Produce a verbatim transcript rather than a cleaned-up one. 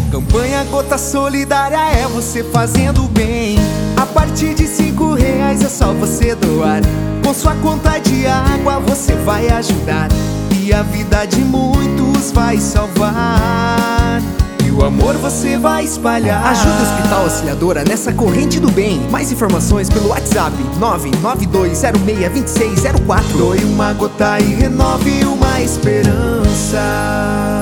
Campanha Gota Solidária é você fazendo bem. A partir de cinco reais é só você doar. Com sua conta de água você vai ajudar, e a vida de muitos vai salvar. E o amor você vai espalhar. Ajuda o Hospital Auxiliadora nessa corrente do bem. Mais informações pelo WhatsApp nove nove dois zero seis dois seis zero quatro. Doe uma gota e renove uma esperança.